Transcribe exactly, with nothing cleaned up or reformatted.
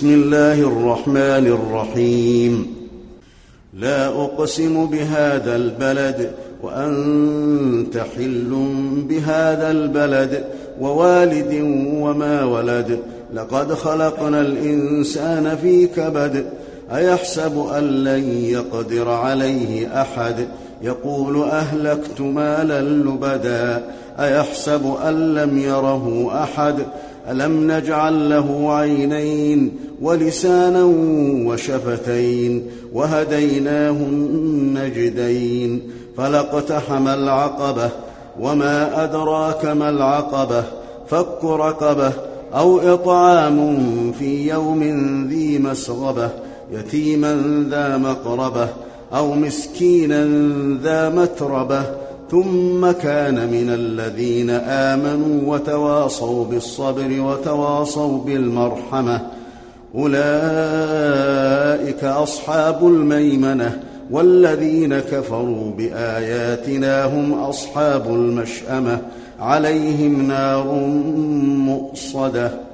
بسم الله الرحمن الرحيم. لا أقسم بهذا البلد وأنت حل بهذا البلد ووالد وما ولد. لقد خلقنا الإنسان في كبد. أيحسب أن لن يقدر عليه أحد. يقول أهلكت مالا لبدا. أيحسب أن لم يره أحد. ألم نجعل له عينين ولسانا وشفتين وهديناه النجدين. فلاقتحم العقبة وما أدراك ما العقبة. فك رقبة أو إطعام في يوم ذي مسغبة يتيما ذا مقربة أو مسكينا ذا متربة ثم كان من الذين آمنوا وتواصوا بالصبر وتواصوا بالمرحمة. أولئك أصحاب الميمنة والذين كفروا بآياتنا هم أصحاب المشأمة عليهم نار مؤصدة.